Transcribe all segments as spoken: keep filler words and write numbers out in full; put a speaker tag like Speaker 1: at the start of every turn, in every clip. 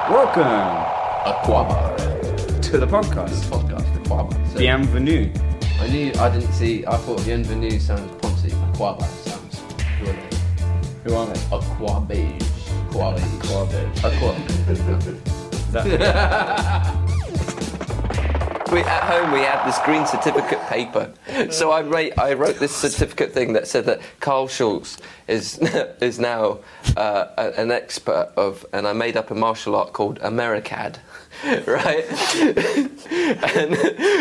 Speaker 1: Welcome
Speaker 2: Aquaba.
Speaker 1: to the podcast.
Speaker 2: Podcast, Aquaba. So
Speaker 1: Bienvenue.
Speaker 2: I knew, I didn't see, I thought Bienvenue sounded Ponzi. Aquaba sounds good.
Speaker 1: Who are they?
Speaker 2: Aquabage. Aquabage.
Speaker 1: Aquabage.
Speaker 2: Aqua. We, at home we had this green certificate paper, so I wrote, I wrote this certificate thing that said that Carl Schulz is is now uh, a, an expert of, and I made up a martial art called Americad, right? and,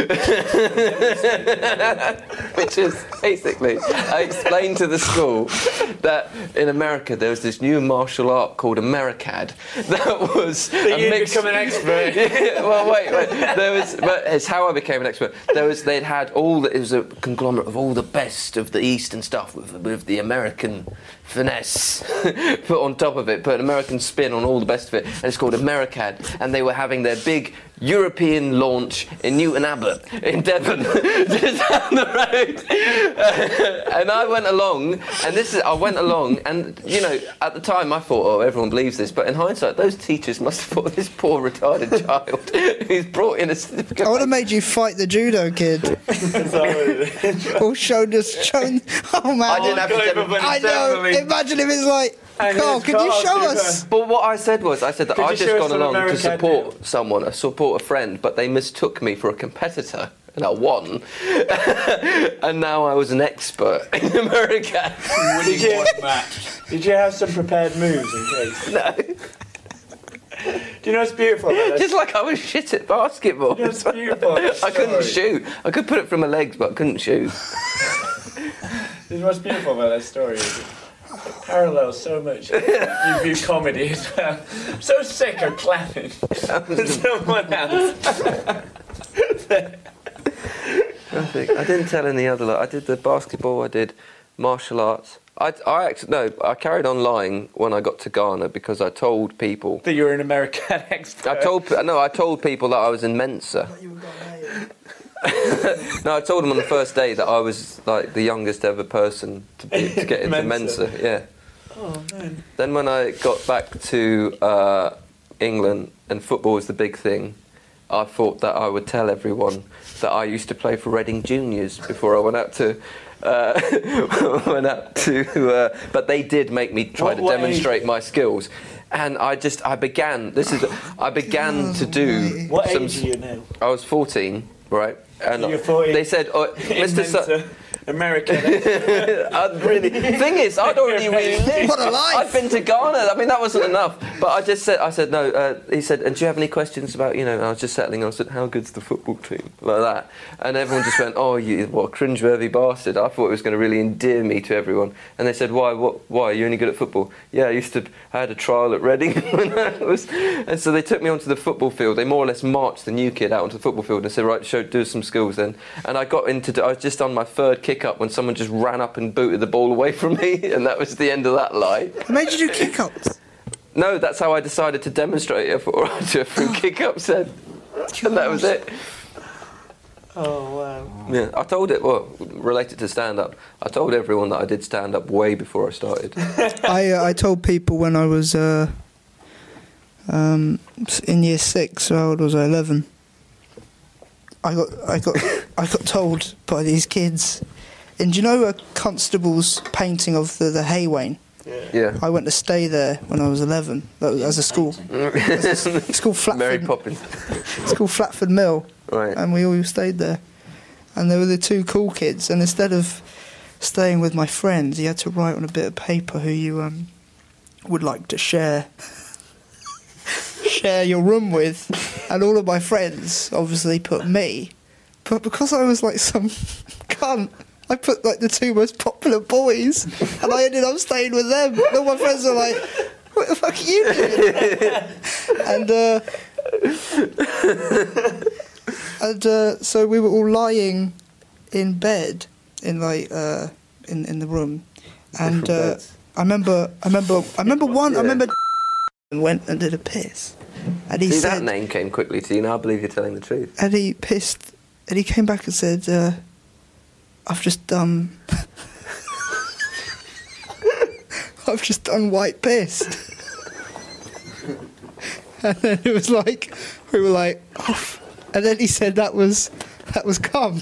Speaker 2: which is basically, I explained to the school that in America there was this new martial art called Americad that was
Speaker 3: That
Speaker 2: a
Speaker 3: you
Speaker 2: mix-
Speaker 3: become an expert.
Speaker 2: Yeah, well, wait, wait. There was, but it's how I became an expert. There was, they'd had all. The, it was a conglomerate of all the best of the East and stuff with with the American finesse put on top of it, put an American spin on all the best of it, and it's called Americad. And they were having their big European launch in Newton Abbot in Devon, just down the road. And I went along, and this is, I went along, and you know, at the time I thought, oh, everyone believes this, but in hindsight, those teachers must have thought this poor retarded child who's brought in a certificate.
Speaker 4: I would have made you fight the judo kid. Or shown us, shown. Oh man!
Speaker 2: I didn't have to. Dem-
Speaker 4: I know. Imagine if it's like,
Speaker 3: And
Speaker 4: Carl,
Speaker 3: it's
Speaker 4: can you
Speaker 3: Carl,
Speaker 4: show
Speaker 3: do
Speaker 4: us?
Speaker 2: But what I said was, I said that
Speaker 3: Could
Speaker 2: I'd
Speaker 3: you
Speaker 2: just
Speaker 3: show us
Speaker 2: gone
Speaker 3: an
Speaker 2: along to
Speaker 3: American
Speaker 2: support
Speaker 3: deal?
Speaker 2: someone, uh, support a friend, but they mistook me for a competitor, and I won. And now I was an expert in America.
Speaker 3: Did you, did you have some prepared moves in case?
Speaker 2: No.
Speaker 3: Do you know what's beautiful about this?
Speaker 2: Just like I was shit at basketball.
Speaker 3: You know what's beautiful about this
Speaker 2: I couldn't
Speaker 3: story?
Speaker 2: shoot. I could put it from my legs, but I couldn't shoot.
Speaker 3: You know what's beautiful about that story is it parallels so much. You view comedy as well. I'm so sick of clapping someone else.
Speaker 2: Perfect. I didn't tell any other. Like, I did the basketball. I did martial arts. I, I actually no. I carried on lying when I got to Ghana because I told people.
Speaker 3: That you're an American expert.
Speaker 2: I told no. I told people that I was in Mensa. No, I told them on the first day that I was like the youngest ever person to, be, to get into Mensa.
Speaker 3: Mensa.
Speaker 2: Yeah.
Speaker 3: Oh man.
Speaker 2: Then when I got back to uh, England and football was the big thing, I thought that I would tell everyone that I used to play for Reading Juniors before I went out to. Uh, went out to, uh, but they did make me try
Speaker 3: What-
Speaker 2: to
Speaker 3: what
Speaker 2: demonstrate
Speaker 3: age?
Speaker 2: my skills, and I just I began. This is I began to do.
Speaker 3: What
Speaker 2: some,
Speaker 3: age are you now?
Speaker 2: I was fourteen, right? And
Speaker 3: So you're fourteen
Speaker 2: they said, oh,
Speaker 3: In
Speaker 2: Mister Su-
Speaker 3: Mensa, American expert.
Speaker 2: I'd really. Thing is, I'd already really lived.
Speaker 4: What a life!
Speaker 2: I'd been to Ghana. I mean, that wasn't enough. But I just said, I said no. Uh, he said, and do you have any questions about, you know? And I was just settling. I said, how good's the football team, like that? And everyone just went, oh, you what a cringeworthy bastard. I thought it was going to really endear me to everyone. And they said, why? What? Why? You're only good at football? Yeah, I used to. I had a trial at Reading when I was, and so they took me onto the football field. They more or less marched the new kid out onto the football field and said, right, show, do some skills then. And I got into. I was just on my third kick up when someone just ran up and booted the ball away from me, and that was the end of that lie.
Speaker 4: It made you do kick ups.
Speaker 2: No, that's how I decided to demonstrate it for through kick ups then. And that was it.
Speaker 3: Oh wow.
Speaker 2: Yeah, I told it, well, related to stand up, I told everyone that I did stand up way before I started.
Speaker 4: I uh, I told people when I was uh, um, in year six. How old was I? Eleven. I got I got I got told by these kids. And do you know a constable's painting of the, the Haywain?
Speaker 2: Yeah.
Speaker 4: I went to stay there when I was eleven. That was, as a school. It's called Flatford.
Speaker 2: Mary Poppins.
Speaker 4: It's called Flatford Mill.
Speaker 2: Right.
Speaker 4: And we all stayed there. And they were the two cool kids. And instead of staying with my friends, you had to write on a bit of paper who you um, would like to share share your room with. And all of my friends obviously put me. But because I was like some cunt, I put like the two most popular boys, and I ended up staying with them. And all my friends were like, "What the fuck are you doing?" And uh, and uh, so we were all lying in bed in like uh, in in the room, and uh, I remember I remember I remember one
Speaker 2: Yeah.
Speaker 4: I remember went and did a piss, and he
Speaker 2: See,
Speaker 4: said
Speaker 2: that name came quickly to you. Now I believe you're telling the truth.
Speaker 4: and he pissed, and he came back and said, uh, I've just done... I've just done white piss. And then it was like, we were like, oh. And then he said that was, that was cum.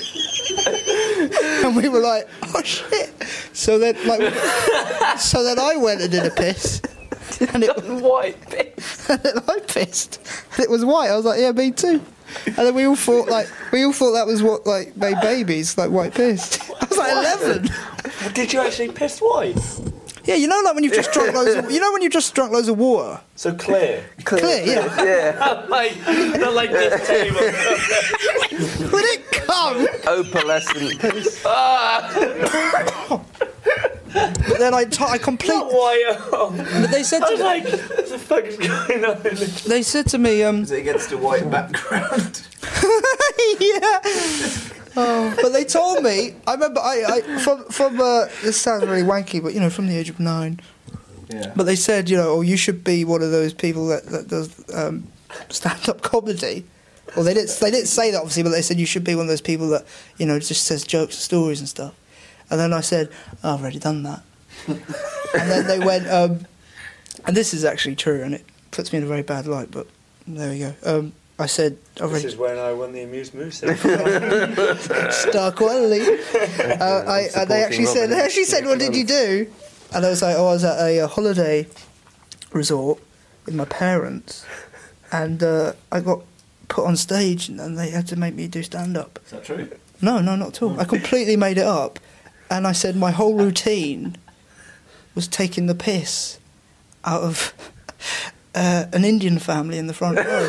Speaker 4: And we were like, oh shit. So then, like, so then I went and did a piss. And it was
Speaker 2: white piss.
Speaker 4: And then I pissed. And it was white. I was like, yeah, me too. And then we all thought, like, we all thought that was what, like, made babies, like, white piss. I was like eleven.
Speaker 3: Did you actually piss white?
Speaker 4: Yeah, you know, like when you've just drunk loads of, you know when you've just drunk loads of water?
Speaker 3: So clear.
Speaker 4: Clear, yeah.
Speaker 2: Yeah.
Speaker 3: like, not like this table.
Speaker 4: Would it come?
Speaker 2: Opalescent piss. Ah!
Speaker 4: But then I, t- I completely...
Speaker 3: Not white at all.
Speaker 4: But they said
Speaker 3: I
Speaker 4: to
Speaker 3: was
Speaker 4: me,
Speaker 3: like, what the fuck is going on?
Speaker 4: they said to me, um...
Speaker 1: Is it against a white background?
Speaker 4: yeah. Oh, but they told me, I remember, I, I from, from uh, this sounds really wanky, but, you know, from the age of nine.
Speaker 1: Yeah.
Speaker 4: But they said, you know, oh, you should be one of those people that, that does um, stand-up comedy. Well, they didn't, they didn't say that, obviously, but they said you should be one of those people that, you know, just says jokes and stories and stuff. And then I said, oh, I've already done that. And then they went, um, and this is actually true, and it puts me in a very bad light, but there we go. Um, I said, I've
Speaker 3: This
Speaker 4: already...
Speaker 3: is when I won the Amuse Moose.
Speaker 4: Star quality. Uh, I, and they actually said, they actually said, what did you do? And I was like, oh, I was at a, uh holiday resort with my parents, and uh, I got put on stage, and they had to make me do stand-up.
Speaker 1: Is that true?
Speaker 4: No, no, not at all. I completely made it up, and I said my whole routine was taking the piss out of uh, an Indian family in the front row.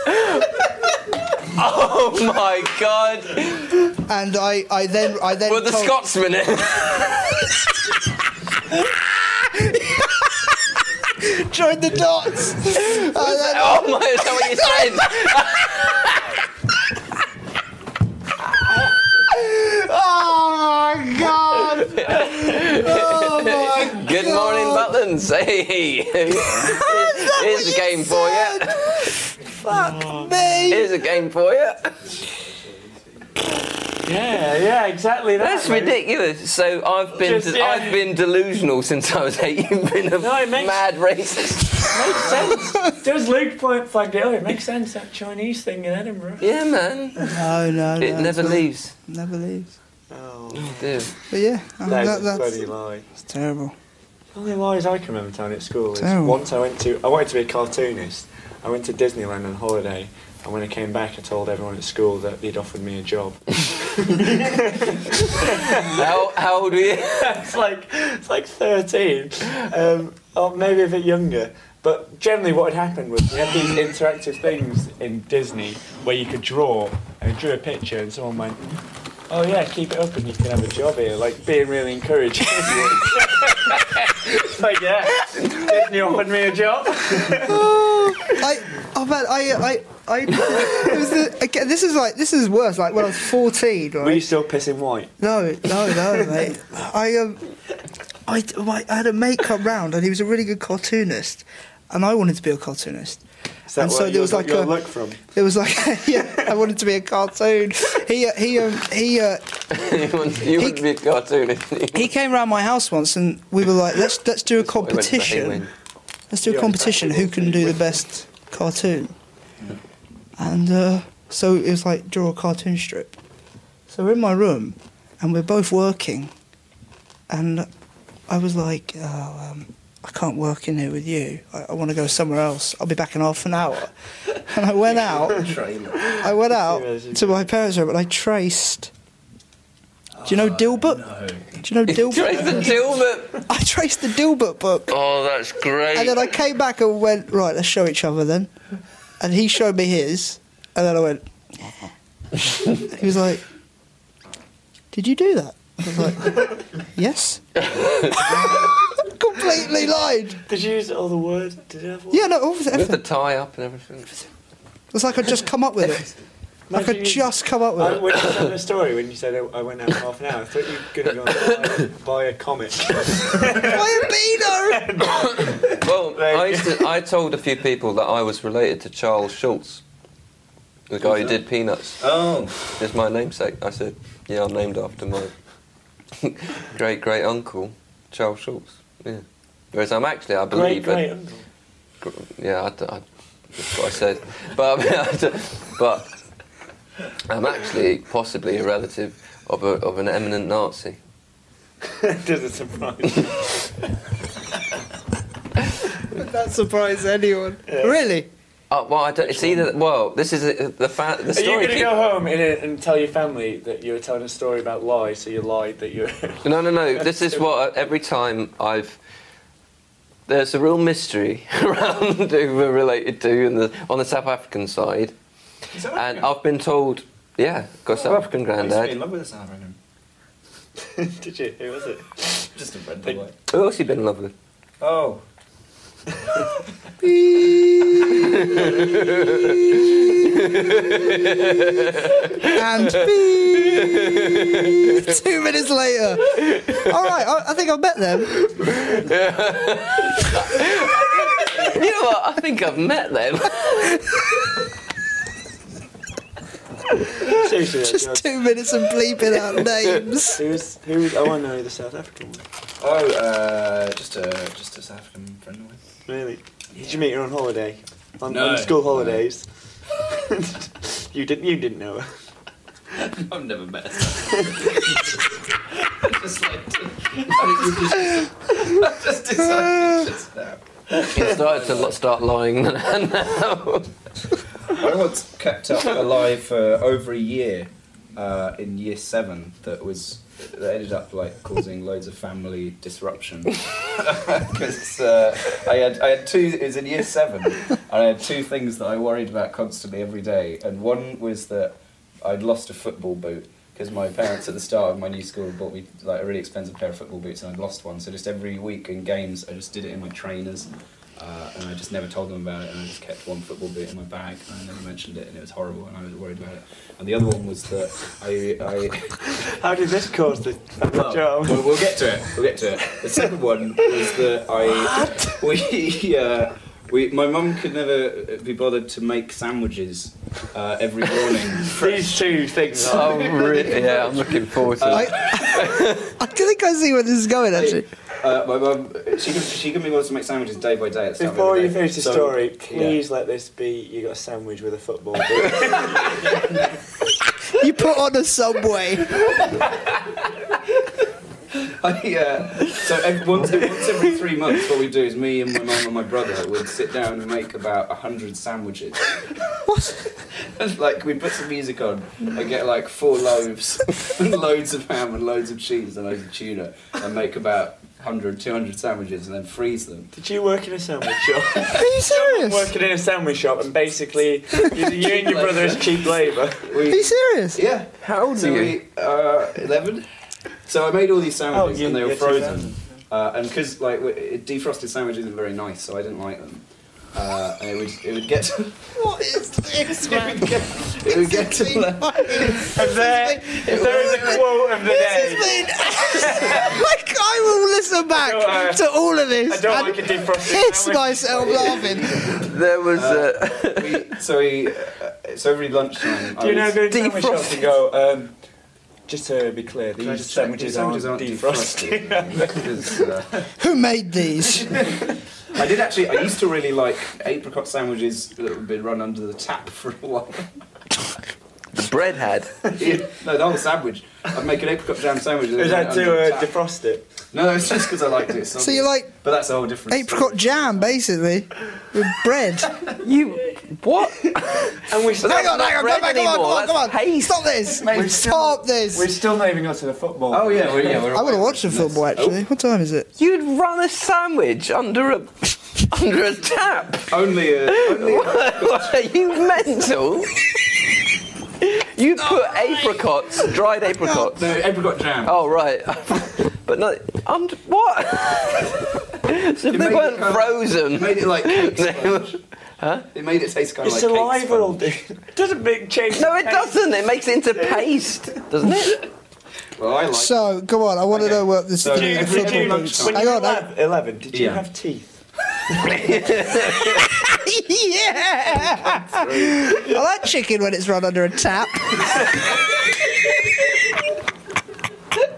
Speaker 2: Oh my God!
Speaker 4: And I, I then, I then.
Speaker 2: Were the
Speaker 4: told-
Speaker 2: Scotsmen in?
Speaker 4: Join the dots. And then-
Speaker 2: Oh my! Is that what you said?
Speaker 4: Oh my God! Oh my
Speaker 2: Good morning, Butlins. Hey, here's a game for you.
Speaker 4: Fuck me!
Speaker 2: Here's a game for you.
Speaker 3: Yeah, yeah, exactly that.
Speaker 2: That's
Speaker 3: mate.
Speaker 2: ridiculous. So I've been
Speaker 3: Just, yeah.
Speaker 2: I've been delusional since I was eight. You've been a
Speaker 3: No, it makes-
Speaker 2: mad racist.
Speaker 3: Makes sense. Does Luke point flagged it? Oh, it makes sense, that Chinese thing in Edinburgh.
Speaker 2: Yeah, man.
Speaker 4: No, no, no.
Speaker 2: It never
Speaker 4: it's not-
Speaker 2: leaves.
Speaker 4: Never leaves.
Speaker 3: Oh,
Speaker 2: Dude.
Speaker 4: But yeah, um,
Speaker 3: that
Speaker 4: that,
Speaker 3: is a
Speaker 4: that's
Speaker 3: bloody lie.
Speaker 4: it's terrible.
Speaker 3: The only lies I can remember telling at school is
Speaker 4: Terrible.
Speaker 3: once I went to, I wanted to be a cartoonist. I went to Disneyland on holiday, and when I came back, I told everyone at school that they'd offered me a job.
Speaker 2: How how old were you?
Speaker 3: it's like it's like thirteen, um, or maybe a bit younger. But generally, what had happened was we had these interactive things in Disney where you could draw, and I drew a picture, and someone went, "Oh yeah, keep it up, and you can have a job here." Like being really encouraging. It's like, yeah, Disney offered me a job.
Speaker 4: I, oh man, I, I, I. It was the, again, this is like this is worse. Like when I was fourteen, right?
Speaker 3: Were you still pissing white?
Speaker 4: No, no, no, mate. I um, I, my, I had a mate come round, and he was a really good cartoonist, and I wanted to be a cartoonist.
Speaker 3: Is that
Speaker 4: And
Speaker 3: where
Speaker 4: so there
Speaker 3: your-
Speaker 4: was like
Speaker 3: your
Speaker 4: a-
Speaker 3: look from?
Speaker 4: There was like, yeah, I wanted to be a cartoon. He, uh, he, um, he, uh,
Speaker 2: you wouldn't, you wouldn't be a cartoonist.
Speaker 4: he came round my house once, and we were like, let's let's do a
Speaker 2: That's why we went to the
Speaker 4: competition.
Speaker 2: Haywin.
Speaker 4: Let's do a
Speaker 3: Yeah,
Speaker 4: competition. Who can do the best cartoon? And uh, so it was like draw a cartoon strip. So we're in my room, and we're both working, and I was like, oh, um, I can't work in here with you. I, I want to go somewhere else. I'll be back in half an hour. And I went out. I went out to my parents' room, and I traced. Do you know Dilbert?
Speaker 1: No.
Speaker 4: Do you know Dilbert?
Speaker 2: Trace the Dilbert.
Speaker 4: I traced the Dilbert book.
Speaker 2: Oh, that's great.
Speaker 4: And then I came back and went, right, let's show each other then. And he showed me his, and then I went, yeah. He was like, did you do that? I was like, yes. Completely lied.
Speaker 3: Did you use all the words? Did you have words?
Speaker 4: Yeah, no, all of
Speaker 2: With the
Speaker 4: everything.
Speaker 2: tie up and everything.
Speaker 4: It's like I'd just come up with it. Like I'd just come up with
Speaker 3: I,
Speaker 4: it.
Speaker 3: when you told the story, when you said I I went out for half an hour, I thought you were going to go and buy, buy a comic.
Speaker 4: Buy a Beano!
Speaker 2: Well,
Speaker 3: There you
Speaker 2: I, used to, I told a few people that I was related to Charles Schultz, the guy who did Peanuts.
Speaker 1: Oh.
Speaker 2: It's my namesake. I said, yeah, I'm named after my great great uncle, Charles Schultz. Yeah. Whereas I'm actually, I
Speaker 3: Great,
Speaker 2: believe,
Speaker 3: great
Speaker 2: a-
Speaker 3: uncle.
Speaker 2: gr- yeah, I, d- I That's what I said. But, I mean, I don't- but I'm actually possibly a relative of, a, of an eminent Nazi.
Speaker 3: Doesn't surprise me.
Speaker 4: Would that surprise anyone?
Speaker 3: Yeah.
Speaker 4: Really?
Speaker 2: Oh, well, I don't, it's either. Well, this is a, the fa- the
Speaker 3: Are
Speaker 2: story.
Speaker 3: you going to
Speaker 2: keep-
Speaker 3: go home and, and tell your family that you were telling a story about lies, so you lied that you were...
Speaker 2: No, no, no. This is what every time I've. There's a real mystery around who we're related to, and the, on the South African side, and I've been told, yeah, got a South African
Speaker 1: I used to be in
Speaker 2: granddad.
Speaker 1: love with a South African.
Speaker 3: Did you? Who was it?
Speaker 1: Just a friend.
Speaker 3: Like-
Speaker 1: boy.
Speaker 2: Who else you been in love with?
Speaker 1: Oh.
Speaker 4: And beep. Two minutes later. All right, I, I think I've met them.
Speaker 2: You know what? I think I've met them.
Speaker 3: Seriously,
Speaker 4: Just
Speaker 3: George.
Speaker 4: two minutes of bleeping out names.
Speaker 3: Who's, who's... Oh, I know the South African one.
Speaker 1: Oh, uh, just a just a South African friend of mine.
Speaker 3: Really? Did you meet her on holiday? On,
Speaker 1: No.
Speaker 3: on school holidays? you didn't. You didn't know her.
Speaker 1: I've never met her. just like, I just decided just now.
Speaker 2: You started to lo- start lying now.
Speaker 1: I once kept up a lie for over a year uh, in year seven that was that ended up like causing loads of family disruption because uh, I had I had two. It was in year seven, and I had two things that I worried about constantly every day, and one was that I'd lost a football boot. Because my parents at the start of my new school bought me like a really expensive pair of football boots, and I'd lost one. So just every week in games, I just did it in my trainers, uh, and I just never told them about it. And I just kept one football boot in my bag, and I never mentioned it, and it was horrible, and I was worried about it. And the other one was that I, I
Speaker 3: How did this cause the family
Speaker 1: well,
Speaker 3: drama?
Speaker 1: we'll, we'll get to it. We'll get to it. The second one was that I we uh, we my mum could never be bothered to make sandwiches uh, every morning.
Speaker 3: These two things are...
Speaker 2: Oh, really? Yeah, I'm looking forward to
Speaker 4: I,
Speaker 2: it.
Speaker 4: I think I see where this is going, actually.
Speaker 1: Uh, my mum, she can she can be able to make sandwiches day by day. At the start of
Speaker 3: Before
Speaker 1: every
Speaker 3: you
Speaker 1: day.
Speaker 3: finish the
Speaker 1: So,
Speaker 3: story,
Speaker 1: yeah.
Speaker 3: please let this be you got a sandwich with a football boot.
Speaker 4: You put on a Subway.
Speaker 1: I, uh, so every, once, once every three months, what we do is me and my mum and my brother would sit down and make about a hundred sandwiches.
Speaker 4: What?
Speaker 1: And, like we put some music on and get like four loaves and loads of ham and loads of cheese and loads of tuna and make about one hundred, two hundred sandwiches and then freeze them.
Speaker 3: Did you work in a sandwich shop?
Speaker 4: Are you serious?
Speaker 3: Working in a sandwich shop and basically you, you and your brother is cheap labour.
Speaker 4: Are you serious?
Speaker 1: Yeah.
Speaker 2: How old
Speaker 1: So
Speaker 2: are you?
Speaker 1: we, uh, eleven. So I made all these sandwiches
Speaker 3: Oh, you-
Speaker 1: and they were
Speaker 3: yeah,
Speaker 1: frozen. Uh, and because like w- defrosted sandwich isn't very nice, so I didn't like them. Uh, and it would it would get to,
Speaker 4: What is this,
Speaker 1: it
Speaker 4: man?
Speaker 1: would get, it would get to
Speaker 3: And there, if there is a quote of the
Speaker 4: This
Speaker 3: day,
Speaker 4: has been... like, I will listen back
Speaker 3: No, uh,
Speaker 4: to all of this
Speaker 3: I don't
Speaker 4: and
Speaker 3: like a defrosted
Speaker 4: piss
Speaker 3: sandwich.
Speaker 4: myself laughing.
Speaker 2: There was. Uh,
Speaker 1: we, so we, uh, so every lunchtime.
Speaker 3: do you now go to sandwich
Speaker 2: Defrosted.
Speaker 3: shops and go, um, just to be clear,
Speaker 1: Can I
Speaker 3: these
Speaker 1: just check
Speaker 3: sandwiches,
Speaker 1: these sandwiches
Speaker 3: aren't
Speaker 1: aren't
Speaker 3: defrosted.
Speaker 1: defrosted? Because, uh,
Speaker 4: Who made these?
Speaker 1: I did actually. I used to really like apricot sandwiches that would be run under the tap for a while.
Speaker 2: the bread had.
Speaker 1: Yeah, no, the whole sandwich. I'd make an apricot jam sandwich. and
Speaker 3: Is
Speaker 1: then
Speaker 3: that
Speaker 1: run it under
Speaker 3: to
Speaker 1: the
Speaker 3: uh,
Speaker 1: tap.
Speaker 3: defrost it?
Speaker 1: No, it's just because I liked it.
Speaker 4: So you like
Speaker 1: But that's a whole different.
Speaker 4: apricot
Speaker 1: story.
Speaker 4: jam, basically, with bread.
Speaker 2: You what?
Speaker 3: And we
Speaker 2: But
Speaker 3: still,
Speaker 2: that's
Speaker 4: Hang on,
Speaker 2: not
Speaker 4: hang on,
Speaker 2: bread
Speaker 4: come back, come on, come
Speaker 2: anymore,
Speaker 4: on, come on.
Speaker 2: that's paste.
Speaker 4: Stop this.
Speaker 3: We've still-
Speaker 4: Stop this.
Speaker 3: we're still not even got to the football.
Speaker 1: Oh yeah, well, yeah. We're
Speaker 4: I want to watch the football, actually. What time is it?
Speaker 2: You'd run a sandwich under a under a tap.
Speaker 1: Only a. Only a
Speaker 2: What, are you mental? You put apricots, dried apricots.
Speaker 1: no, apricot jam.
Speaker 2: Oh right, but no, und what? So if
Speaker 1: It
Speaker 2: they
Speaker 1: made
Speaker 2: weren't
Speaker 1: it kind of-
Speaker 2: frozen,
Speaker 1: It made it like cake
Speaker 2: they were-
Speaker 1: sponge.
Speaker 2: huh?
Speaker 1: It made it taste kind
Speaker 3: Your
Speaker 1: of like cake
Speaker 3: saliva will
Speaker 1: sponge.
Speaker 3: do. Doesn't make change.
Speaker 2: No,
Speaker 3: the
Speaker 2: it
Speaker 3: taste.
Speaker 2: doesn't. It makes it into paste, doesn't it?
Speaker 1: Well, I like.
Speaker 4: So, come on, I want to
Speaker 1: Okay.
Speaker 4: know what this
Speaker 1: So
Speaker 4: the
Speaker 1: every-
Speaker 4: football
Speaker 1: every
Speaker 4: boots.
Speaker 1: lunchtime-
Speaker 3: When
Speaker 4: Hang
Speaker 3: you were
Speaker 4: on, hang-
Speaker 3: eleven, eleven, did you
Speaker 1: Yeah.
Speaker 3: have teeth?
Speaker 4: yeah! I like chicken when it's run under a tap.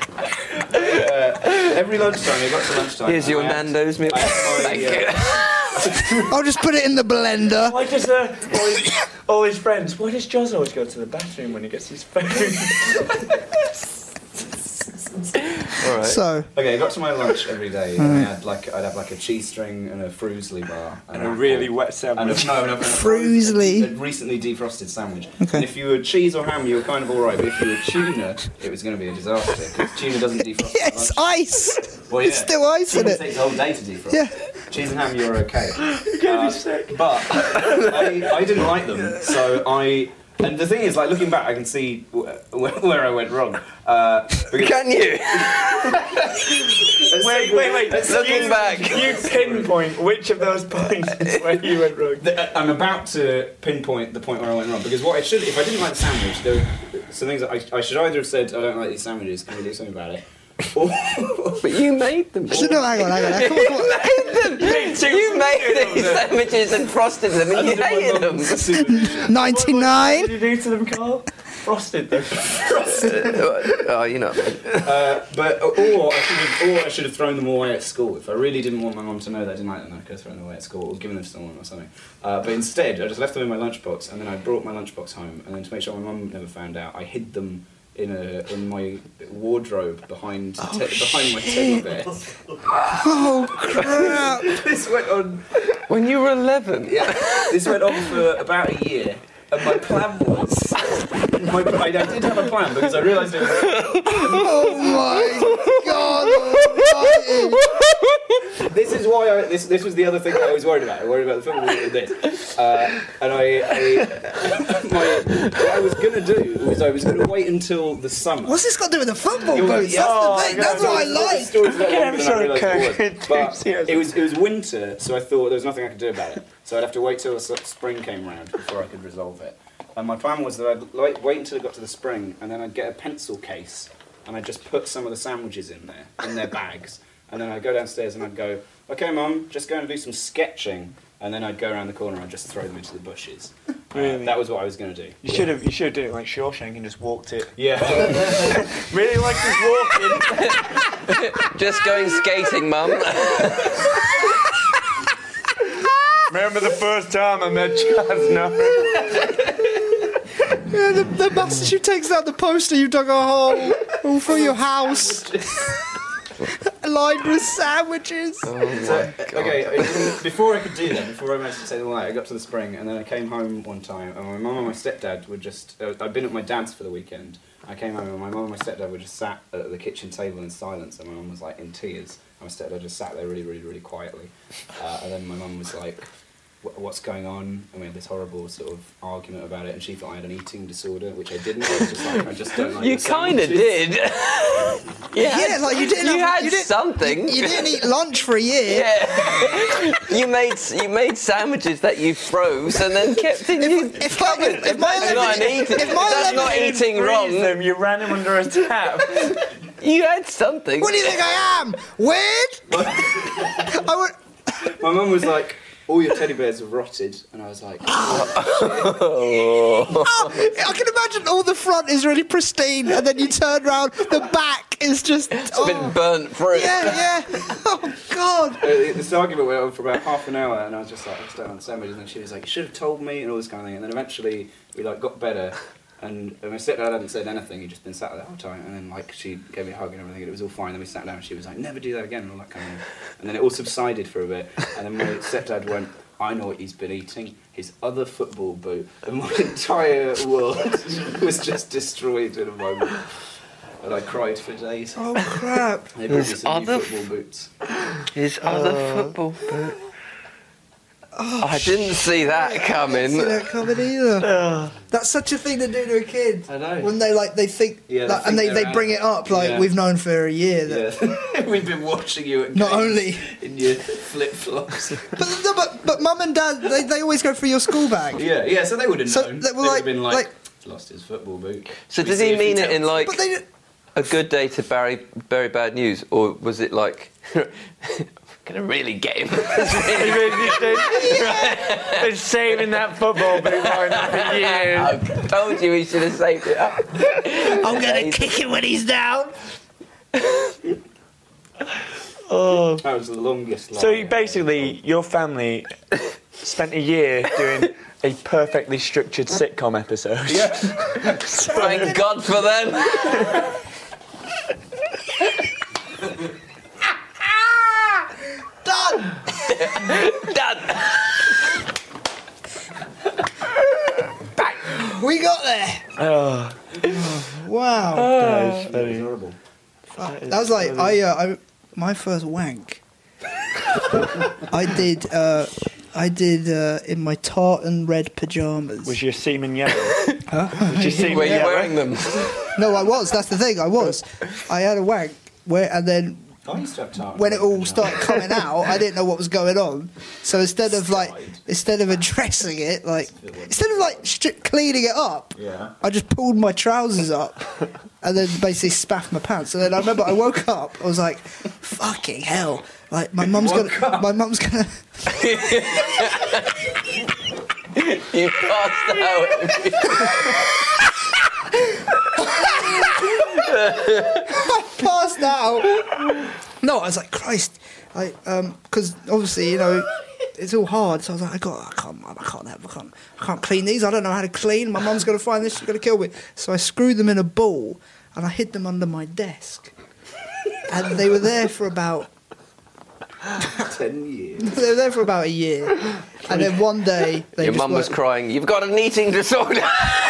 Speaker 1: uh, every lunchtime, I got to lunchtime.
Speaker 2: Here's your
Speaker 1: I had-
Speaker 2: Nando's meal.
Speaker 1: I had my,
Speaker 2: Thank
Speaker 1: uh,
Speaker 2: you.
Speaker 4: I'll just put it in the blender.
Speaker 3: Why does uh, all, his, all his friends? Why does Joz always go to the bathroom when he gets his phone?
Speaker 2: All right.
Speaker 4: So,
Speaker 1: Okay, I got to my lunch every day, and I had like I'd have like a cheese string and a fruitsly bar
Speaker 3: and a
Speaker 1: apple.
Speaker 3: really wet
Speaker 1: And a,
Speaker 3: sandwich.
Speaker 1: no, and a, and a
Speaker 4: Fruitsly.
Speaker 1: a recently defrosted sandwich.
Speaker 4: Okay.
Speaker 1: And if you were cheese or ham, you were kind of all right. But if you were tuna, it was going to be a disaster because tuna doesn't defrost.
Speaker 4: yeah,
Speaker 1: at
Speaker 4: it's
Speaker 1: lunch.
Speaker 4: ice.
Speaker 1: Well, yeah.
Speaker 4: It's still ice in
Speaker 1: Tuna
Speaker 4: it.
Speaker 1: takes a whole day to defrost.
Speaker 4: Yeah.
Speaker 1: Cheese and ham, you're okay.
Speaker 3: You're gonna
Speaker 1: Uh,
Speaker 3: be sick.
Speaker 1: But I, I didn't like them, so I. And the thing is, like looking back, I can see wh- wh- where I went wrong. Uh, because
Speaker 2: Can you?
Speaker 3: Wait, wait, wait.
Speaker 2: Looking
Speaker 3: you,
Speaker 2: back.
Speaker 3: You pinpoint which of those points is where you went wrong.
Speaker 1: The- I'm about to pinpoint the point where I went wrong because what I should, if I didn't like the sandwich, there were some things that I, I should either have said I don't like these sandwiches. Can we do something about it? Or
Speaker 2: But you made them.
Speaker 4: So, no, hang on, hang on. Come on, come on.
Speaker 2: You made them. You made these sandwiches and frosted them, and you hated them.
Speaker 4: ninety-nine.
Speaker 3: What did you do to them, Carl? Frosted them.
Speaker 2: Oh, you know.
Speaker 1: Uh, but or I should have, or I should have thrown them away at school. If I really didn't want my mum to know that I didn't like them, I could have thrown them away at school or given them to someone or something. Uh, but instead, I just left them in my lunchbox, and then I brought my lunchbox home, and then to make sure my mum never found out, I hid them in a in my wardrobe behind
Speaker 4: Oh,
Speaker 1: te- behind my teddy bear.
Speaker 4: Oh, crap.
Speaker 1: This went on.
Speaker 2: When you were eleven.
Speaker 1: Yeah, this went on for about a year. And my plan was, my, I, I did have a plan because I realised it was.
Speaker 4: Oh, my God almighty.
Speaker 1: This is why I, this this was the other thing I was worried about. I worried about the film and this, uh, and I, I my, what I was gonna do was I was gonna wait until the summer.
Speaker 4: What's this got to do with the football
Speaker 1: It was-
Speaker 4: boots?
Speaker 1: yeah,
Speaker 4: That's
Speaker 3: oh,
Speaker 4: the thing.
Speaker 3: God,
Speaker 4: That's what I
Speaker 1: The
Speaker 4: like.
Speaker 1: story's a lot
Speaker 3: Get
Speaker 1: longer than I realised
Speaker 3: episode
Speaker 1: it was. But
Speaker 3: seriously.
Speaker 1: it was it was winter, so I thought there was nothing I could do about it. So I'd have to wait till the s- spring came round before I could resolve it. And my plan was that I'd like, wait until it got to the spring, and then I'd get a pencil case, and I'd just put some of the sandwiches in there, in their bags, and then I'd go downstairs and I'd go, okay, Mum, just going to do some sketching, and then I'd go around the corner and I'd just throw them into the bushes.
Speaker 3: Really?
Speaker 1: Uh, that was what I was going to do.
Speaker 3: You should have. You should have done it like Shawshank and just walked it.
Speaker 1: Yeah.
Speaker 3: Really like just walking.
Speaker 2: Just going skating, Mum.
Speaker 3: Remember the first time I met Chaz? No.
Speaker 4: Yeah, the, the bastard who takes out the poster you dug a hole all through your house. Lined with sandwiches.
Speaker 2: Oh my
Speaker 1: So,
Speaker 2: God.
Speaker 1: okay, I- before I could do that, before I managed to take them away, I got to the spring, and then I came home one time, and my mum and my stepdad were just. Uh, I'd been at my dad's for the weekend. I came home, and my mum and my stepdad were just sat at the kitchen table in silence, and my mum was like in tears. And my stepdad just sat there really, really, really quietly. Uh, and then my mum was like, "Wh- "What's going on?" And we had this horrible sort of argument about it, and she thought I had an eating disorder, which I didn't. I was just like, I just don't like
Speaker 2: You
Speaker 1: the
Speaker 2: kind of
Speaker 1: sandwiches.
Speaker 2: did.
Speaker 4: Yeah, like you didn't.
Speaker 2: You
Speaker 4: have,
Speaker 2: had
Speaker 4: you didn't,
Speaker 2: something.
Speaker 4: You didn't eat lunch for a year.
Speaker 2: Yeah. you made you made sandwiches that you froze and then kept in your
Speaker 4: if my-
Speaker 2: cupboard.
Speaker 4: if- if
Speaker 2: If
Speaker 4: my
Speaker 2: that's not an
Speaker 4: eleven-
Speaker 2: eating,
Speaker 4: if
Speaker 2: if
Speaker 4: my
Speaker 2: that's not
Speaker 4: eleven
Speaker 2: eating wrong,
Speaker 3: Them, you ran him under a tap.
Speaker 2: you had something.
Speaker 4: What do you think I am? Weird? I would.
Speaker 1: My mum was like, all your teddy bears are rotted, and I was like,
Speaker 2: Oh.
Speaker 4: Oh, I can imagine all the front is really pristine, and then you turn around, the back is just.
Speaker 2: It's
Speaker 4: oh,
Speaker 2: been burnt through.
Speaker 4: yeah, yeah. Oh God.
Speaker 1: Uh, this argument went on for about half an hour, and I was just like, I just don't understand. And then she was like, you should have told me, and all this kind of thing. And then eventually we like got better, and, and my stepdad hadn't said anything. He'd just been sat there the whole time. And then like she gave me a hug and everything, and it was all fine. And then we sat down, and she was like, never do that again, and all that kind of thing. And then it all subsided for a bit, and then my stepdad went, I know what he's been eating. His other football boot, and my entire world was just destroyed in a moment. And I cried for days.
Speaker 4: Oh crap.
Speaker 1: They brought me
Speaker 2: His
Speaker 1: some new
Speaker 2: other
Speaker 1: football boots.
Speaker 2: His other football boot. I didn't see that
Speaker 4: I didn't
Speaker 2: coming.
Speaker 4: see that coming either. That's such a thing to do to a kid.
Speaker 1: I know.
Speaker 4: When they like they think,
Speaker 1: Yeah, they
Speaker 4: like, and
Speaker 1: think
Speaker 4: they,
Speaker 1: they're
Speaker 4: they bring
Speaker 1: out.
Speaker 4: it up like
Speaker 1: Yeah.
Speaker 4: we've known for a year that.
Speaker 1: Yeah. We've been watching you at
Speaker 4: Not
Speaker 1: games
Speaker 4: only-
Speaker 1: in your flip flops.
Speaker 4: But, no, but but mum and dad they, they always go through your school bag.
Speaker 1: yeah, yeah. So they would have
Speaker 4: So
Speaker 1: known.
Speaker 4: they
Speaker 1: They
Speaker 4: were
Speaker 1: would
Speaker 4: like-
Speaker 1: have been like,
Speaker 4: like-
Speaker 1: lost his football boot.
Speaker 2: So
Speaker 1: Should we
Speaker 2: did
Speaker 1: see
Speaker 2: he
Speaker 1: if
Speaker 2: mean it
Speaker 1: tells
Speaker 2: in
Speaker 1: us?
Speaker 2: like
Speaker 4: But they
Speaker 2: a good day to bury bury bad news, or was it like gonna really get him?
Speaker 3: Been saving that football boot right now for years.
Speaker 2: I told you he should have saved it up.
Speaker 4: I'm gonna kick him when he's down.
Speaker 3: Oh.
Speaker 1: That was the longest lie.
Speaker 3: So you basically, your family spent a year doing a perfectly structured sitcom episode.
Speaker 1: Yeah.
Speaker 2: Thank God for them.
Speaker 4: Done.
Speaker 2: Done.
Speaker 4: We got there.
Speaker 3: Oh,
Speaker 4: Wow.
Speaker 3: that is
Speaker 1: It was
Speaker 3: funny.
Speaker 1: horrible.
Speaker 4: Fuck. That was like I, uh, I my first wank. I did. Uh, I did uh, in my tartan red pajamas.
Speaker 3: Was your semen yellow?
Speaker 4: Huh?
Speaker 3: Was your semen
Speaker 2: Were you
Speaker 3: yellow?
Speaker 2: wearing them?
Speaker 4: No, I was. That's the thing. I was. I had a wank where, and then
Speaker 1: I used to have tartan.
Speaker 4: when it all started coming out, I didn't know what was going on. So instead of like,
Speaker 1: Slide.
Speaker 4: instead of addressing it, like, instead of like stri- cleaning it up,
Speaker 1: Yeah.
Speaker 4: I just pulled my trousers up and then basically spaffed my pants. And then I remember I woke up. I was like, "Fucking hell!" Like my mum's
Speaker 1: Woke
Speaker 4: gonna,
Speaker 1: up.
Speaker 4: my mum's gonna.
Speaker 2: You passed out.
Speaker 4: passed out. No, I was like, Christ, I um, because obviously you know it's all hard. So I was like, I got, I can't, I can't have, I can't, I can't clean these. I don't know how to clean. My mum's gonna find this. She's gonna kill me. So I screwed them in a ball and I hid them under my desk. And they were there for about
Speaker 1: Ten years.
Speaker 4: they were there for about a year. And then one day they
Speaker 2: Your
Speaker 4: just
Speaker 2: mum was
Speaker 4: weren't-
Speaker 2: crying, "You've got an eating disorder."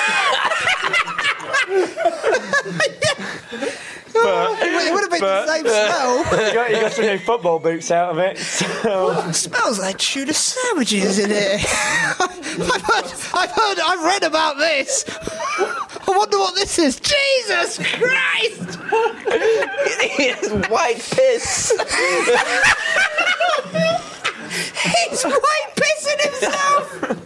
Speaker 4: It would have been
Speaker 3: But-
Speaker 4: the same smell.
Speaker 3: You got, you got some new football boots out of it. So.
Speaker 4: It smells like tuna sandwiches in here. I've heard, I've heard, I've read about this. I wonder what this is. Jesus Christ!
Speaker 2: It's white piss.
Speaker 4: He's quite pissing himself.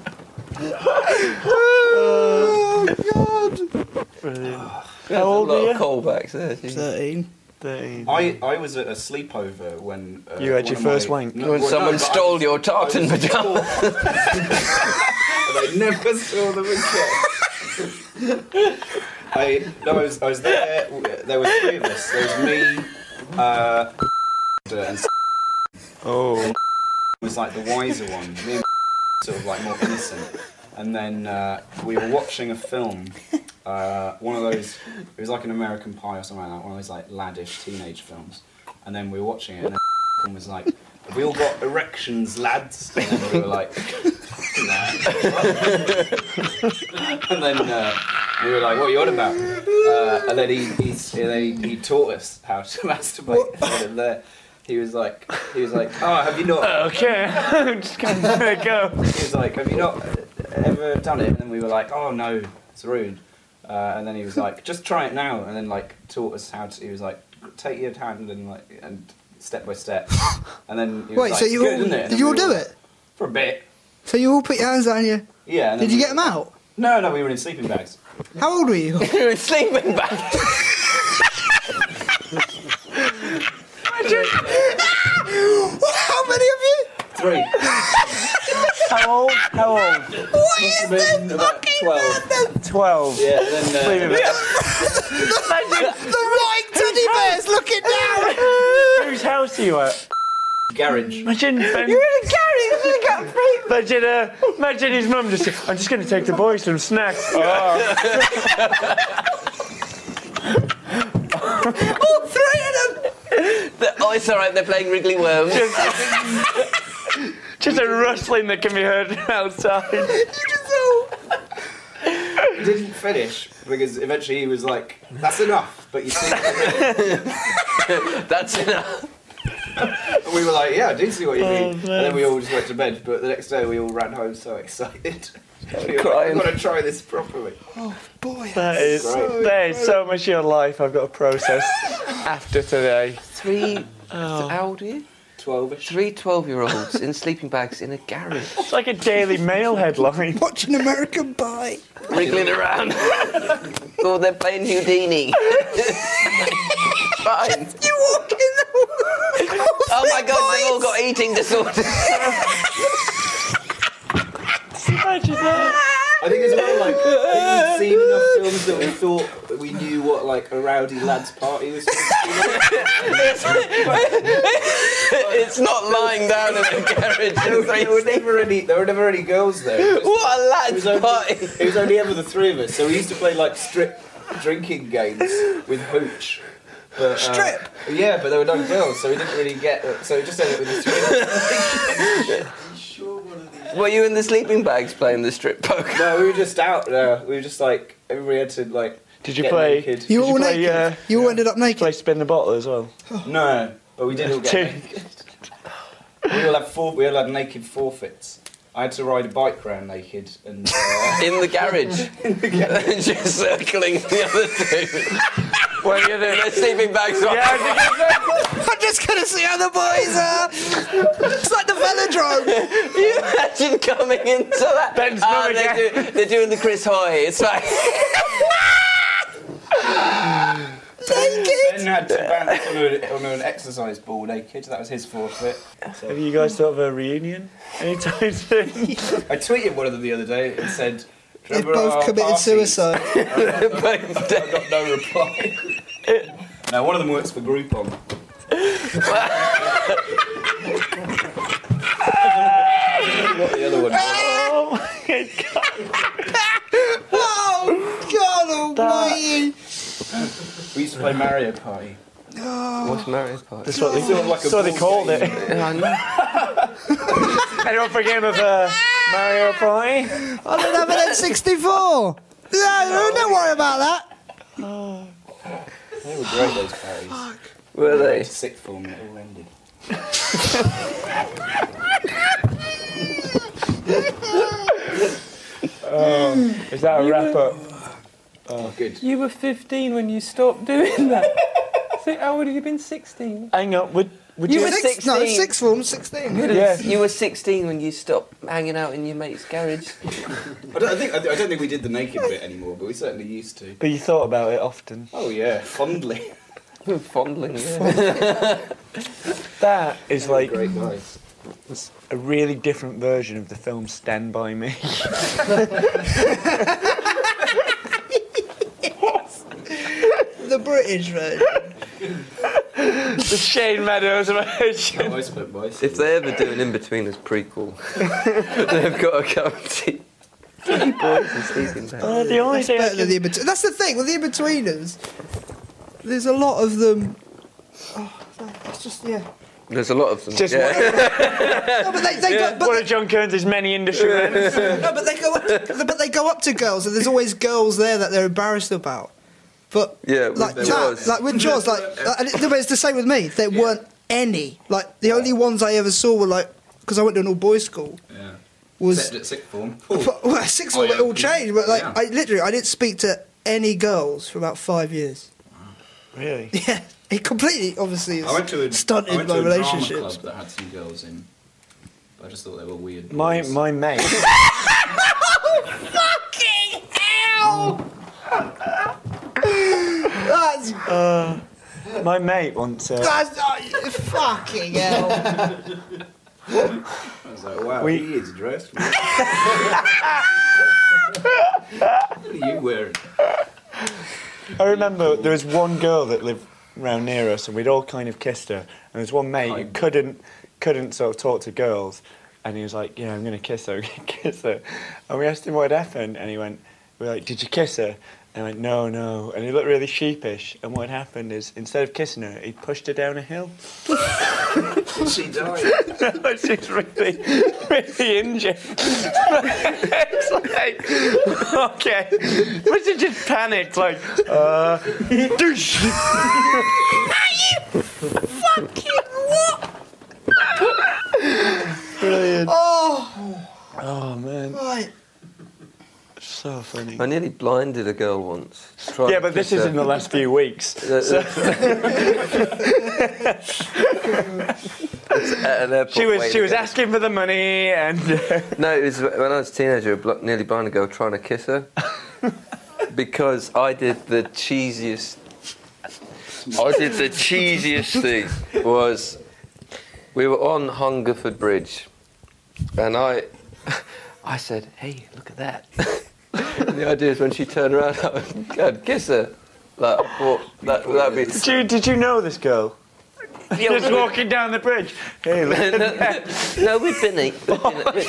Speaker 4: Oh God!
Speaker 3: Brilliant.
Speaker 2: There's
Speaker 3: How old
Speaker 2: a lot
Speaker 3: were you?
Speaker 2: of callbacks there. geez.
Speaker 4: Thirteen.
Speaker 3: thirteen.
Speaker 1: I, I was at a sleepover when uh,
Speaker 3: You had
Speaker 1: one
Speaker 3: your
Speaker 1: of
Speaker 3: first
Speaker 1: my-
Speaker 3: wank?
Speaker 1: No,
Speaker 2: When
Speaker 1: well,
Speaker 2: someone
Speaker 1: no, but I
Speaker 2: stole
Speaker 1: was-
Speaker 2: your
Speaker 1: I
Speaker 2: tartan
Speaker 1: was
Speaker 2: pajamas.
Speaker 1: taught- and I never saw them again. I no, I was I was there. There were three of us. There was me, uh, and
Speaker 3: Oh.
Speaker 1: was like the wiser one. Me and sort of like more innocent. And then uh, we were watching a film, uh, one of those. It was like an American Pie or something like that. One of those like laddish teenage films. And then we were watching it, and then was like, "Have we all got erections, lads?" And then we were like, "Nah." And then uh, we were like, "What are you on about?" Uh, and then he he, he he taught us how to masturbate. And there, he was like, he was like, "Oh, have you not?"
Speaker 3: Okay. Just gonna let it go.
Speaker 1: He was like, "Have you not ever done it?" And then we were like, "Oh no, it's rude." Uh, and then he was like, "Just try it now." And then like taught us how to. He was like, "Take your hand and like and step by step." And then he was
Speaker 4: Wait,
Speaker 1: like,
Speaker 4: so you
Speaker 1: "Good,
Speaker 4: all
Speaker 1: isn't it?" And
Speaker 4: did
Speaker 1: then
Speaker 4: you all
Speaker 1: we were
Speaker 4: do
Speaker 1: like-
Speaker 4: it?
Speaker 1: for a bit?
Speaker 4: So you all put your hands down you.
Speaker 1: Yeah. And then
Speaker 4: Did you
Speaker 1: we-
Speaker 4: get them out?
Speaker 1: No, no, we were in sleeping bags.
Speaker 4: How old were you?
Speaker 2: You're in sleeping bag.
Speaker 4: How many of you?
Speaker 1: Three.
Speaker 3: How old? How old?
Speaker 4: What
Speaker 1: Must
Speaker 4: is
Speaker 1: have
Speaker 4: this
Speaker 1: been about
Speaker 4: fucking
Speaker 1: twelve.
Speaker 4: madness?
Speaker 3: Twelve.
Speaker 1: Yeah. Then
Speaker 3: Sleeping
Speaker 1: uh,
Speaker 3: bag.
Speaker 4: The white teddy bear's looking down.
Speaker 3: Whose house are you at?
Speaker 1: garage.
Speaker 3: Imagine Ben.
Speaker 2: You're in a garage. You got free.
Speaker 3: Imagine, uh, imagine his mum just. I'm just going to take the boys some snacks. Oh.
Speaker 4: All three of them.
Speaker 2: The- oh, it's all right. They're playing Wriggly Worms.
Speaker 3: Just a rustling that can be heard outside.
Speaker 4: You just all.
Speaker 1: He didn't finish because eventually he was like, "That's enough." But you see,
Speaker 2: That's enough.
Speaker 1: and we were like, "Yeah, I do see what you mean."
Speaker 3: Oh,
Speaker 1: And then we all just went to bed. But the next day we all ran home so excited. We were
Speaker 2: Crying.
Speaker 1: like, "We've got to try this properly."
Speaker 4: Oh boy.
Speaker 3: That is,
Speaker 1: Great.
Speaker 3: that is so much of your life I've got to process after today.
Speaker 2: Three.
Speaker 3: Oh.
Speaker 2: How old are you?
Speaker 1: Twelve-ish.
Speaker 2: Three twelve-year-olds in sleeping bags in a garage,
Speaker 3: It's like a Daily Mail headline.
Speaker 4: Watching American Pie.
Speaker 2: wriggling around. Oh, they're playing Houdini. Fine.
Speaker 4: You walk in the.
Speaker 2: Oh my God, they've all got eating disorders.
Speaker 3: Imagine that.
Speaker 1: I think as well, like, you would seen enough films that we thought that we knew what like a rowdy lads party was supposed to be like.
Speaker 2: It's not lying down in a garage.
Speaker 1: There were, there were never any. There were never any girls there. It was,
Speaker 2: What a
Speaker 1: it
Speaker 2: lads
Speaker 1: was only,
Speaker 2: party!
Speaker 1: it was only ever the three of us. So we used to play like strip drinking games with hooch. But, uh,
Speaker 4: Strip?
Speaker 1: Yeah, but there were no girls, so we didn't really get. So we just ended up with the three.
Speaker 2: Were you in the sleeping bags playing the strip poker?
Speaker 1: No, we were just out there. We were just like everybody had to like.
Speaker 3: Did you
Speaker 1: get
Speaker 3: play?
Speaker 1: naked.
Speaker 4: You
Speaker 3: Did
Speaker 4: all
Speaker 3: you play,
Speaker 4: naked?
Speaker 3: uh,
Speaker 4: you all ended up naked?
Speaker 3: Play spin the bottle as well.
Speaker 1: No, but we did all get
Speaker 3: Two.
Speaker 1: naked. We all had four. We all had naked forfeits. I had to ride a bike around naked and. Uh,
Speaker 2: In the garage.
Speaker 1: in the garage.
Speaker 2: Just circling the other two.
Speaker 3: What are you
Speaker 2: Their
Speaker 3: doing?
Speaker 2: sleeping bags on.
Speaker 3: Yeah,
Speaker 4: I'm just gonna see how the boys are. It's like the velodrome.
Speaker 2: You imagine coming into that?
Speaker 3: Ben's
Speaker 2: Ah,
Speaker 3: not
Speaker 2: they're,
Speaker 3: again.
Speaker 2: do, they're doing the Chris Hoy. It's like.
Speaker 1: Ben had to bounce on, a, on an exercise ball naked. That was his forfeit. So
Speaker 3: Have you guys thought of a reunion anytime soon?
Speaker 1: I tweeted one of them the other day and said.
Speaker 4: They've
Speaker 1: "Remember
Speaker 4: both
Speaker 1: our
Speaker 4: committed
Speaker 1: parties?"
Speaker 4: suicide.
Speaker 1: I got no reply. No, one of them works for Groupon. What the other one was.
Speaker 3: Oh my god!
Speaker 4: Oh, God almighty.
Speaker 1: We used to play Mario Party.
Speaker 2: What's Mario's part?
Speaker 3: That's what they,
Speaker 1: Sort of like a
Speaker 3: that's what they
Speaker 1: board
Speaker 3: called
Speaker 1: game.
Speaker 3: it.
Speaker 2: Yeah, I know.
Speaker 3: Anyone for a game of uh, Mario Party?
Speaker 4: I don't have an N sixty-four. No, don't worry about that.
Speaker 1: They were great, those parties.
Speaker 2: Were
Speaker 1: Went
Speaker 2: they?
Speaker 1: to sixth form and it all ended.
Speaker 3: Is that a wrap up?
Speaker 1: Oh, good.
Speaker 5: You were fifteen when you stopped doing that. So how old have you been? sixteen?
Speaker 3: Hang on, would would
Speaker 2: You
Speaker 3: you?
Speaker 2: were
Speaker 4: Six, no,
Speaker 2: sixteen.
Speaker 4: sixth form, sixteen.
Speaker 3: Yeah.
Speaker 2: You were sixteen when you stopped hanging out in your mate's garage.
Speaker 1: I don't I think I don't think we did the naked bit anymore, but we certainly used to.
Speaker 3: But you thought about it often.
Speaker 1: Oh yeah, fondly.
Speaker 2: Fondling, yeah.
Speaker 3: That is like
Speaker 1: Great guys.
Speaker 3: a really different version of the film Stand By Me.
Speaker 4: The British version.
Speaker 3: The Shane Meadows version.
Speaker 1: I spent my
Speaker 2: If they ever do an In-Betweeners prequel, they've got to come to Three boys and sleeping bags.
Speaker 3: Uh, the only
Speaker 4: That's
Speaker 3: thing I
Speaker 4: better than
Speaker 3: can...
Speaker 4: the in-between. That's the thing with the in-betweeners. There's a lot of them. Oh, it's just yeah.
Speaker 2: There's a lot of them.
Speaker 3: Just
Speaker 2: yeah.
Speaker 4: No, but they, they go, but
Speaker 3: One of John Kearns' many industry men.
Speaker 4: no, but they go up. But they go up to girls, and there's always girls there that they're embarrassed about. But
Speaker 2: Yeah, with
Speaker 4: like
Speaker 2: Jaws.
Speaker 4: that, like with Jaws, like, like and it, but it's the same with me. There weren't any. Like the only ones I ever saw were like because I went to an all boys school.
Speaker 1: Yeah.
Speaker 4: Was
Speaker 1: Except at sixth form.
Speaker 4: but, well, sixth
Speaker 1: Oh,
Speaker 4: form
Speaker 1: yeah.
Speaker 4: it all changed. But like
Speaker 1: Yeah.
Speaker 4: I literally I didn't speak to any girls for about five years.
Speaker 3: Really?
Speaker 4: Yeah, it completely obviously is
Speaker 1: I went to a,
Speaker 4: stunted
Speaker 1: I went
Speaker 4: my
Speaker 1: to a drama
Speaker 4: relationships.
Speaker 1: club that had some girls in. But I just thought they were weird.
Speaker 3: My
Speaker 1: boys.
Speaker 3: my mate.
Speaker 4: Fucking hell! That's
Speaker 3: Uh, my mate once. Uh,
Speaker 4: that's not, fucking hell.
Speaker 1: I was like, wow,
Speaker 3: We-
Speaker 1: he is dressed. What are you wearing?
Speaker 3: I remember there was one girl that lived round near us, and we'd all kind of kissed her. And there was one mate who
Speaker 1: Kind.
Speaker 3: couldn't couldn't sort of talk to girls, and he was like, "Yeah, I'm gonna kiss her, I'm gonna kiss her." And we asked him what had happened, and he went, "We were like, did you kiss her?" And I went, "No, no." And he looked really sheepish. And what had happened is, instead of kissing her, he pushed her down a hill.
Speaker 1: She died.
Speaker 3: She's really, really injured. It's like, okay. But she just panicked, like, uh, douche.
Speaker 4: Fucking what?
Speaker 3: Brilliant.
Speaker 4: Oh,
Speaker 3: Oh, man.
Speaker 4: right.
Speaker 3: So funny.
Speaker 2: I nearly blinded a girl once. Trying
Speaker 3: Yeah,
Speaker 2: to
Speaker 3: but this
Speaker 2: kiss
Speaker 3: is
Speaker 2: her.
Speaker 3: in the last few weeks.
Speaker 2: Uh, At an airport
Speaker 3: She was
Speaker 2: waiting
Speaker 3: she was
Speaker 2: to go.
Speaker 3: asking for the money, and uh,
Speaker 2: No, it was when I was a teenager, I bl- nearly blind a girl trying to kiss her. Because I did the cheesiest... I did the cheesiest thing was... We were on Hungerford Bridge, and I... I said, hey, look at that. the idea is when she turned around, I would, I'd kiss her. Like, I thought that that'd be.
Speaker 3: Did you, did you know this girl? Just walking down the bridge. Hey, look at
Speaker 2: no,
Speaker 3: that.
Speaker 2: no, we've been eat. We've been, we've,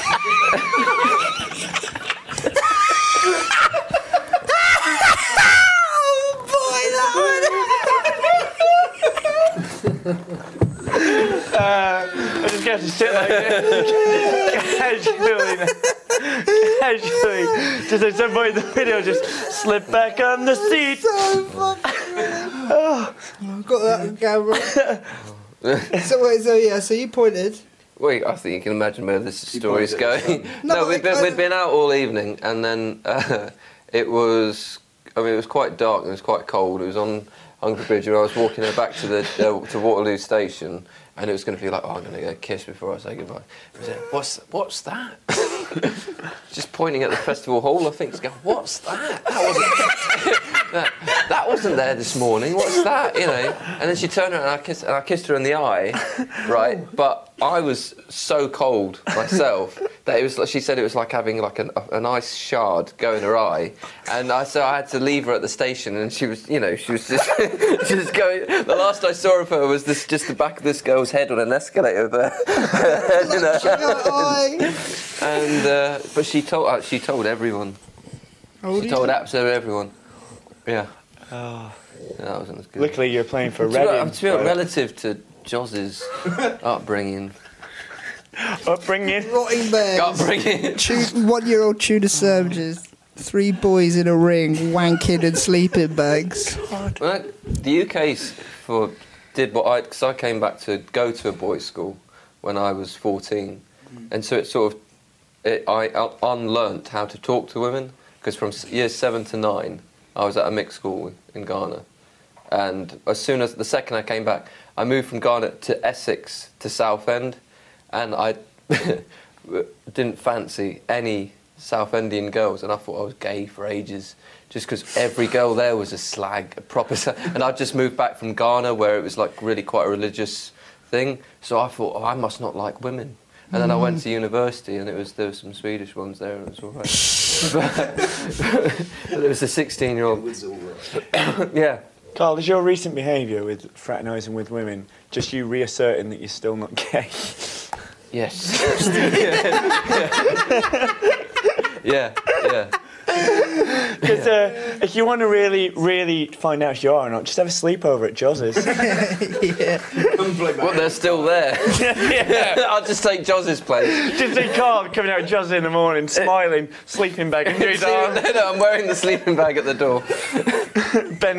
Speaker 3: Uh, I just get to sit like this, casually, casually, just at some point in the video, just slip back on the seat.
Speaker 4: So fucking oh. I've got that on camera. So wait, so yeah, so you pointed.
Speaker 2: Wait, I think you can imagine where this
Speaker 1: You
Speaker 2: story's
Speaker 1: pointed
Speaker 2: going.
Speaker 1: at
Speaker 2: No,
Speaker 4: No,
Speaker 2: we'd
Speaker 4: but
Speaker 2: been,
Speaker 4: I-
Speaker 2: we'd been out all evening, and then uh, it was. I mean, it was quite dark and it was quite cold. It was on Hungerford Bridge, and I was walking her back to the uh, to Waterloo Station, and it was going to be like, oh, I'm going to get a kiss before I say goodbye. I was like, what's what's that? Just pointing at the festival hall, I think, just going, what's that? That wasn't, that, that wasn't there this morning. What's that? You know. And then she turned around and I kissed and I kissed her in the eye, right? But I was so cold myself that it was. Like, she said it was like having like an, an ice shard go in her eye, and I so I had to leave her at the station, and she was, you know, she was just just going. The last I saw of her was this just the back of this girl's head on an escalator there, you know. And uh, but she told uh, she told everyone.
Speaker 4: How old
Speaker 2: She
Speaker 4: are you?
Speaker 2: told absolutely everyone. Yeah.
Speaker 3: Oh,
Speaker 2: Yeah, that wasn't as good.
Speaker 3: luckily, you're playing for
Speaker 2: To be honest-
Speaker 3: Reading.
Speaker 2: to be honest, relative to Joz's upbringing,
Speaker 3: Upbringing.
Speaker 4: Rotting bears.
Speaker 2: upbringing.
Speaker 4: Tu- one-year-old tuna sandwiches. Three boys in a ring, wanking in sleeping bags.
Speaker 2: Well, the U K's for did what I because I came back to go to a boys' school when I was fourteen, and so it sort of it, I un- unlearnt how to talk to women because from s- years seven to nine I was at a mixed school in Ghana, and as soon as the second I came back, I moved from Ghana to Essex to Southend, and I didn't fancy any Southendian girls, and I thought I was gay for ages, just because every girl there was a slag, a proper slag. And I'd just moved back from Ghana, where it was like really quite a religious thing. So I thought, oh, I must not like women. And then I went to university, and it was there were some Swedish ones there, and it was all right. but, but there was a sixteen-year-old.
Speaker 1: It was all right.
Speaker 2: Yeah.
Speaker 3: Carl, is your recent behaviour with fraternising with women just you reasserting that you're still not gay?
Speaker 2: Yes. yeah. Yeah.
Speaker 3: Because uh, if you want to really, really find out if you are or not, just have a sleepover at Joz's.
Speaker 4: Yeah.
Speaker 1: Come play back.
Speaker 2: Well, they're still there.
Speaker 3: Yeah.
Speaker 2: I'll just take Joz's place.
Speaker 3: Just see Carl coming out of Joz in the morning, smiling, sleeping bag under his arm,
Speaker 2: no, no, I'm wearing the sleeping bag at the door.
Speaker 3: Ben.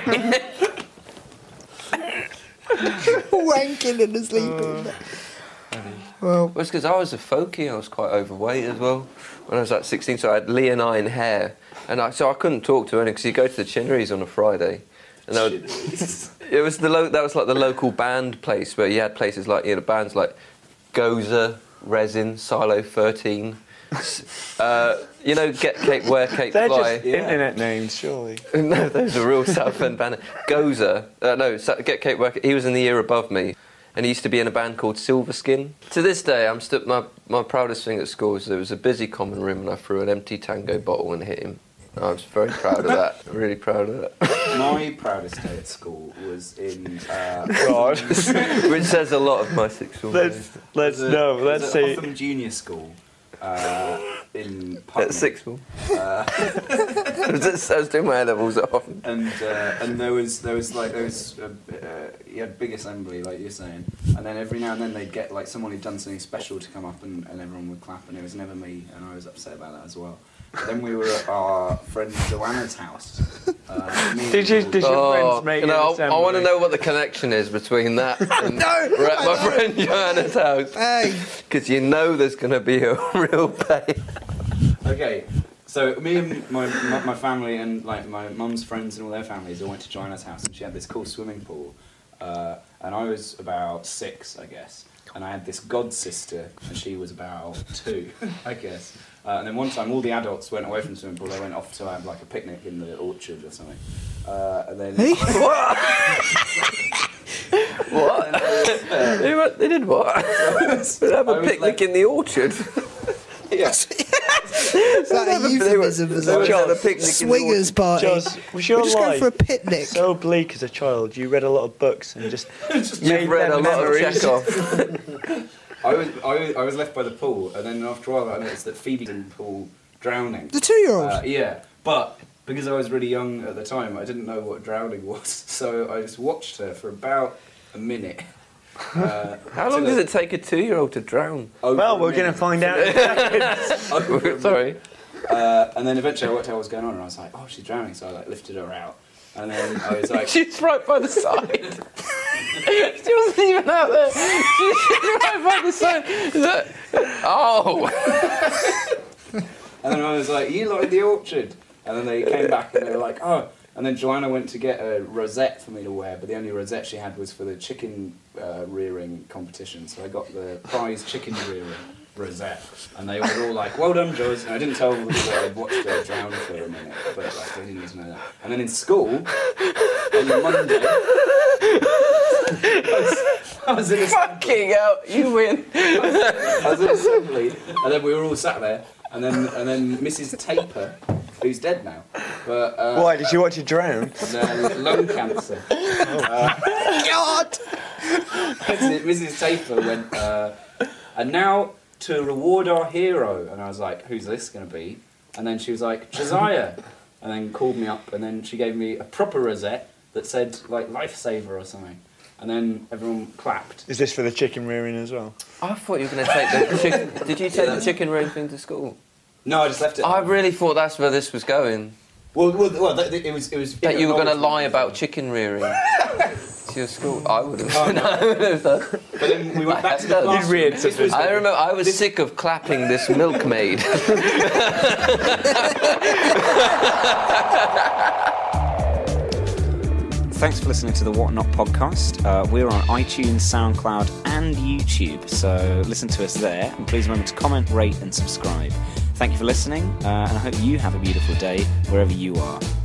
Speaker 4: Wanking in a sleeping bag. Well,
Speaker 2: Well, it's because I was a folkie. I was quite overweight as well when I was like sixteen. So I had leonine hair, and I, so I couldn't talk to anyone because you go to the Chinneries on a Friday, and they would, it was the lo- that was like the local band place where you had places like you know bands like Goza, Resin, Silo thirteen. Uh, you know, Get Cake, Wear Cake,
Speaker 3: They're
Speaker 2: Fly.
Speaker 3: just internet names, surely.
Speaker 2: No, those are real Southend band. Goza, uh, no, Sa- Get Cake, Wear Cake. He was in the year above me. And he used to be in a band called Silverskin. To this day, I'm still my my proudest thing at school is there was a busy common room and I threw an empty Tango bottle and hit him. I was very proud of that. Really proud of that.
Speaker 1: My proudest day at school was in. Uh,
Speaker 3: God.
Speaker 2: Which says a lot of my sexual.
Speaker 3: Let's let's
Speaker 1: was a-
Speaker 3: no.
Speaker 1: was
Speaker 3: Let's
Speaker 1: at
Speaker 3: see.
Speaker 1: Hotham Junior School uh, in Putney.
Speaker 2: At sixth form.
Speaker 1: Uh,
Speaker 2: I was at- I was doing my A levels at Hoffman.
Speaker 1: and uh, and there was there was like there was uh, uh, you had big assembly like you're saying, and then every now and then they'd get like someone who'd done something special to come up and, and everyone would clap, and it was never me, and I was upset about that as well. But then we were at our friend Joanna's house. Uh, me and
Speaker 3: Did you
Speaker 1: all-
Speaker 3: did your friends make
Speaker 2: you know,
Speaker 3: an
Speaker 2: I, I
Speaker 3: assembly?
Speaker 2: want to know what the connection is between that and
Speaker 4: No,
Speaker 2: we're at
Speaker 4: I
Speaker 2: my
Speaker 4: know.
Speaker 2: friend Joanna's house.
Speaker 4: hey,
Speaker 2: Because you know there's going to be a real pain.
Speaker 1: Okay, so me and my, my my family and like my mum's friends and all their families all went to Joanna's house, and she had this cool swimming pool, uh, and I was about six, I guess, and I had this god sister, and she was about two, I guess. Uh, and then one time, all the adults went away from the swimming pool. They went off to have like a picnic in the orchard or something. Uh, and then
Speaker 4: Hey?
Speaker 2: What? they, went, they did what? They have
Speaker 1: I
Speaker 2: a
Speaker 1: was
Speaker 2: picnic
Speaker 1: like-
Speaker 2: in the orchard.
Speaker 1: yeah.
Speaker 4: It's like a euphemism for
Speaker 2: They were
Speaker 4: something.
Speaker 2: at a picnic in the
Speaker 4: Swingers party.
Speaker 3: Joss, was
Speaker 4: We're
Speaker 3: your
Speaker 4: just going
Speaker 3: life
Speaker 4: for a picnic.
Speaker 3: so bleak as a child? You read a lot of books and just
Speaker 2: You've
Speaker 3: made
Speaker 2: read a
Speaker 3: them
Speaker 2: lot of
Speaker 3: memories.
Speaker 2: Chekhov.
Speaker 1: I was, I was I was left by the pool, and then after a while I noticed that Phoebe's in the pool drowning.
Speaker 4: The two-year-old.
Speaker 1: Uh, yeah, but because I was really young at the time, I didn't know what drowning was, so I just watched her for about a minute. Uh,
Speaker 2: How long does it take a two-year-old to drown?
Speaker 3: Well, we're going to find out. in seconds.
Speaker 2: Sorry.
Speaker 1: Uh, and then eventually I worked out what was going on, and I was like, "Oh, she's drowning!" So I like lifted her out, and then I was like,
Speaker 2: She's right by the side. She wasn't even out there. She's right by the side. Is that- Oh.
Speaker 1: and then I was like, "You like the orchard?" And then they came back and they were like, "Oh." And then Joanna went to get a rosette for me to wear, but the only rosette she had was for the chicken uh, rearing competition. So I got the prize chicken rearing rosette, and they were all like, "Well done, Joz." And I didn't tell them that I'd watched her drown for a minute, but like they didn't need to know that. And then in school, on the Monday, I was, I was in assembly.
Speaker 2: Fucking hell, you win.
Speaker 1: I was in assembly, and then we were all sat there, and then and then Missus Taper, who's dead now, but uh,
Speaker 3: Why, did you watch her drown?
Speaker 1: no, lung cancer.
Speaker 4: God!
Speaker 1: Missus Taper went, uh, and now to reward our hero, and I was like, "Who's this going to be?" And then she was like, "Josiah," and then called me up, and then she gave me a proper rosette that said like "Lifesaver" or something, and then everyone clapped.
Speaker 3: Is this for the chicken rearing as well?
Speaker 2: I thought you were going to take the chicken... Did you take the chicken rearing thing to school?
Speaker 1: No, I just left it.
Speaker 2: I really thought that's where this was going.
Speaker 1: well, well, well th- th- it was it was
Speaker 2: That you were going to lie
Speaker 1: acknowledgement.
Speaker 2: about chicken rearing to your school. I would have.
Speaker 1: Oh,
Speaker 2: No, I would have done.
Speaker 1: But then we went back to the
Speaker 2: You
Speaker 1: classroom.
Speaker 3: reared
Speaker 1: This was-
Speaker 3: something.
Speaker 2: I remember I was sick of clapping this milkmaid.
Speaker 6: Thanks for listening to the What Not podcast. Uh, we're on iTunes, SoundCloud, and YouTube, so listen to us there. And please remember to comment, rate, and subscribe. Thank you for listening, uh, and I hope you have a beautiful day wherever you are.